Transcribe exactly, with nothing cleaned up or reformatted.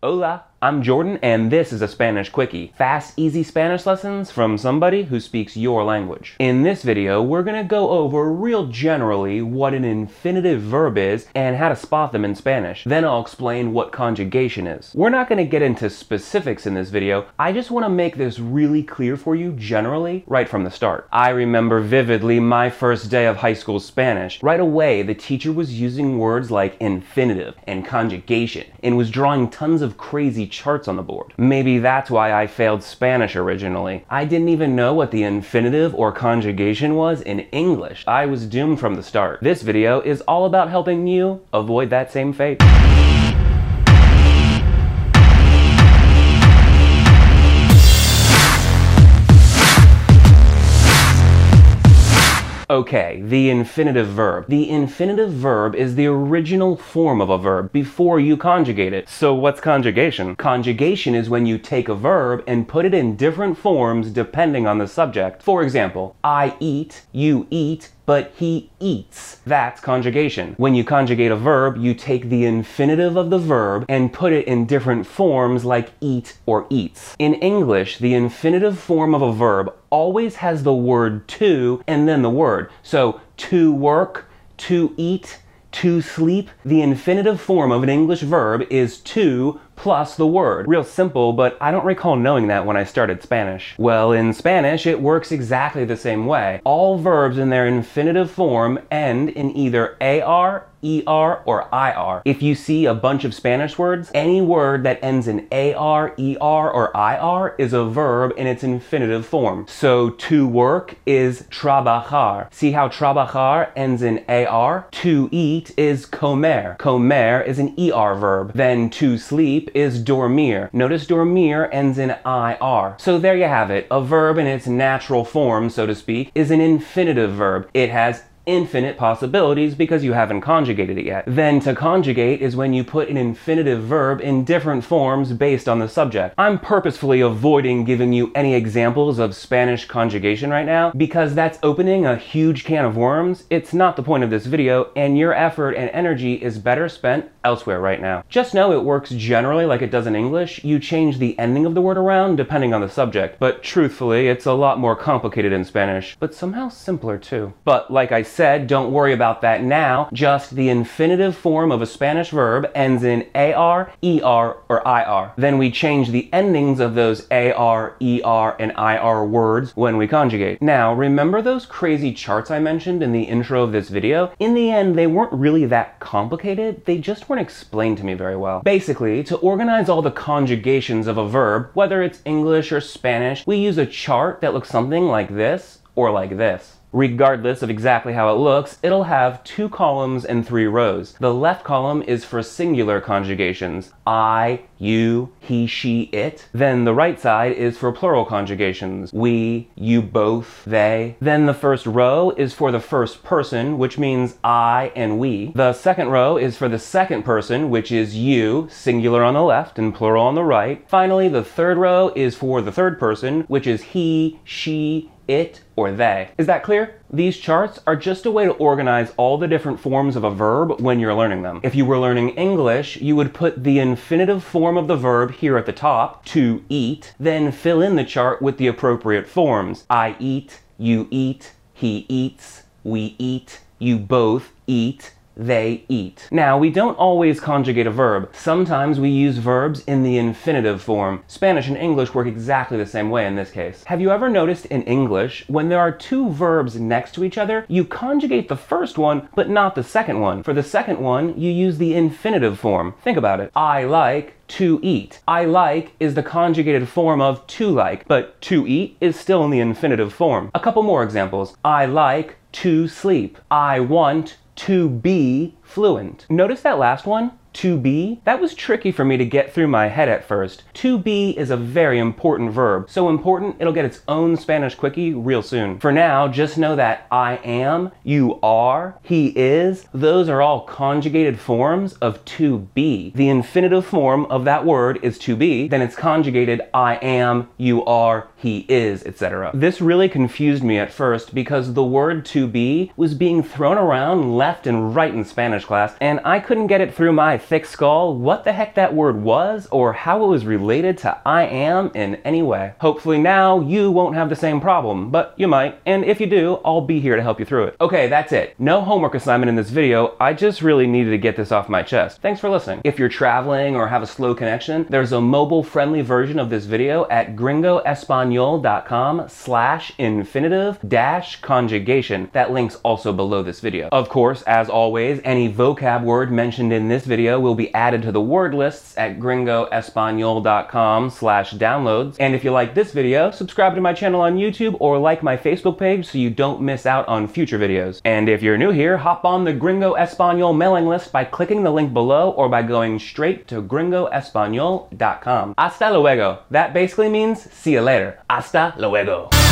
Hola, I'm Jordan, and this is a Spanish Quickie. Fast, easy Spanish lessons from somebody who speaks your language. In this video, we're gonna go over real generally what an infinitive verb is and how to spot them in Spanish. Then I'll explain what conjugation is. We're not gonna get into specifics in this video. I just wanna make this really clear for you generally right from the start. I remember vividly my first day of high school Spanish. Right away, the teacher was using words like infinitive and conjugation and was drawing tons of crazy charts on the board. Maybe that's why I failed Spanish originally. I didn't even know what the infinitive or conjugation was in English. I was doomed from the start. This video is all about helping you avoid that same fate. Okay, the infinitive verb. The infinitive verb is the original form of a verb before you conjugate it. So what's conjugation? Conjugation is when you take a verb and put it in different forms depending on the subject. For example, I eat, you eat, but he eats. That's conjugation. When you conjugate a verb, you take the infinitive of the verb and put it in different forms like eat or eats. In English, the infinitive form of a verb always has the word to and then the word. So to work, to eat, to sleep. The infinitive form of an English verb is to plus the word. Real simple, but I don't recall knowing that when I started Spanish. Well, in Spanish, it works exactly the same way. All verbs in their infinitive form end in either ar, er, or ir. If you see a bunch of Spanish words, any word that ends in ar, er, or ir is a verb in its infinitive form. So to work is trabajar. See how trabajar ends in ar? To eat is comer. Comer is an er verb. Then to sleep is dormir. Notice dormir ends in ir. So there you have it. A verb in its natural form, so to speak, is an infinitive verb. It has infinite possibilities because you haven't conjugated it yet. Then to conjugate is when you put an infinitive verb in different forms based on the subject. I'm purposefully avoiding giving you any examples of Spanish conjugation right now because that's opening a huge can of worms. It's not the point of this video, and your effort and energy is better spent elsewhere right now. Just know it works generally like it does in English. You change the ending of the word around depending on the subject, but truthfully, it's a lot more complicated in Spanish, but somehow simpler too. But like I said, don't worry about that now. Just the infinitive form of a Spanish verb ends in ar, er, or ir. Then we change the endings of those ar, er, and ir words when we conjugate. Now, remember those crazy charts I mentioned in the intro of this video? In the end, they weren't really that complicated. They just weren't explained to me very well. Basically, to organize all the conjugations of a verb, whether it's English or Spanish, we use a chart that looks something like this or like this. Regardless of exactly how it looks, it'll have two columns and three rows. The left column is for singular conjugations. I, you, he, she, it. Then the right side is for plural conjugations. We, you both, they. Then the first row is for the first person, which means I and we. The second row is for the second person, which is you, singular on the left and plural on the right. Finally, the third row is for the third person, which is he, she, it, or they. Is that clear? These charts are just a way to organize all the different forms of a verb when you're learning them. If you were learning English, you would put the infinitive form of the verb here at the top, to eat, then fill in the chart with the appropriate forms. I eat, you eat, he eats, we eat, you both eat, they eat. Now, we don't always conjugate a verb. Sometimes we use verbs in the infinitive form. Spanish and English work exactly the same way in this case. Have you ever noticed in English, when there are two verbs next to each other, you conjugate the first one, but not the second one? For the second one, you use the infinitive form. Think about it. I like to eat. I like is the conjugated form of to like, but to eat is still in the infinitive form. A couple more examples. I like to sleep. I want to be fluent. Notice that last one? To be? That was tricky for me to get through my head at first. To be is a very important verb. So important, it'll get its own Spanish quickie real soon. For now, just know that I am, you are, he is, those are all conjugated forms of to be. The infinitive form of that word is to be, then it's conjugated I am, you are, he is, et cetera. This really confused me at first because the word to be was being thrown around left and right in Spanish class, and I couldn't get it through my thick skull what the heck that word was or how it was related to I am in any way. Hopefully now you won't have the same problem, but you might, and if you do, I'll be here to help you through it. Okay, that's it. No homework assignment in this video. I just really needed to get this off my chest. Thanks for listening. If you're traveling or have a slow connection, there's a mobile-friendly version of this video at gringo espanol dot com slash infinitive dash conjugation. That link's also below this video. Of course, as always, any vocab word mentioned in this video will be added to the word lists at gringo espanol dot com slash downloads. And if you like this video, subscribe to my channel on YouTube or like my Facebook page so you don't miss out on future videos. And if you're new here, hop on the Gringo Espanol mailing list by clicking the link below or by going straight to gringo espanol dot com. Hasta luego. That basically means see you later. Hasta luego.